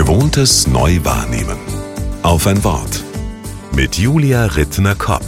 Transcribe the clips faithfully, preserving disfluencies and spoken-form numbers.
Gewohntes neu wahrnehmen. Auf ein Wort. Mit Julia Rittner-Kopp.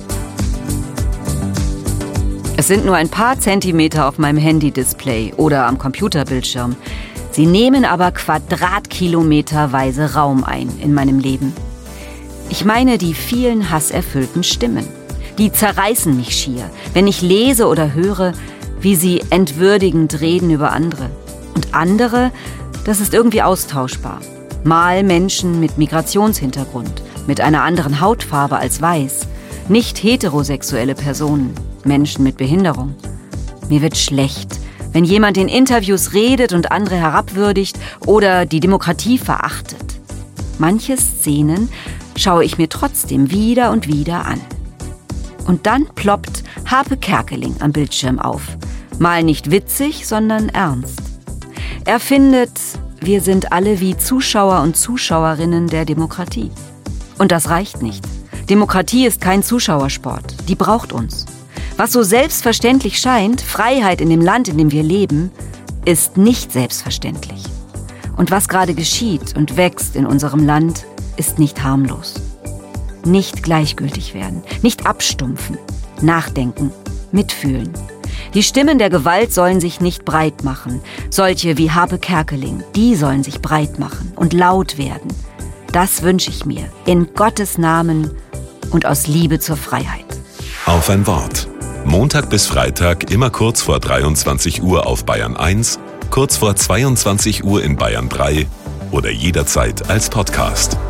Es sind nur ein paar Zentimeter auf meinem Handy-Display oder am Computerbildschirm. Sie nehmen aber quadratkilometerweise Raum ein in meinem Leben. Ich meine die vielen hasserfüllten Stimmen. Die zerreißen mich schier, wenn ich lese oder höre, wie sie entwürdigend reden über andere. Und andere, das ist irgendwie austauschbar. Mal Menschen mit Migrationshintergrund, mit einer anderen Hautfarbe als weiß, nicht heterosexuelle Personen, Menschen mit Behinderung. Mir wird schlecht, wenn jemand in Interviews redet und andere herabwürdigt oder die Demokratie verachtet. Manche Szenen schaue ich mir trotzdem wieder und wieder an. Und dann ploppt Harpe Kerkeling am Bildschirm auf. Mal nicht witzig, sondern ernst. Er findet, wir sind alle wie Zuschauer und Zuschauerinnen der Demokratie. Und das reicht nicht. Demokratie ist kein Zuschauersport. Die braucht uns. Was so selbstverständlich scheint, Freiheit in dem Land, in dem wir leben, ist nicht selbstverständlich. Und was gerade geschieht und wächst in unserem Land, ist nicht harmlos. Nicht gleichgültig werden, nicht abstumpfen, nachdenken, mitfühlen. Die Stimmen der Gewalt sollen sich nicht breit machen. Solche wie Harpe Kerkeling, die sollen sich breit machen und laut werden. Das wünsche ich mir, in Gottes Namen und aus Liebe zur Freiheit. Auf ein Wort. Montag bis Freitag immer kurz vor dreiundzwanzig Uhr auf Bayern eins, kurz vor zweiundzwanzig Uhr in Bayern drei oder jederzeit als Podcast.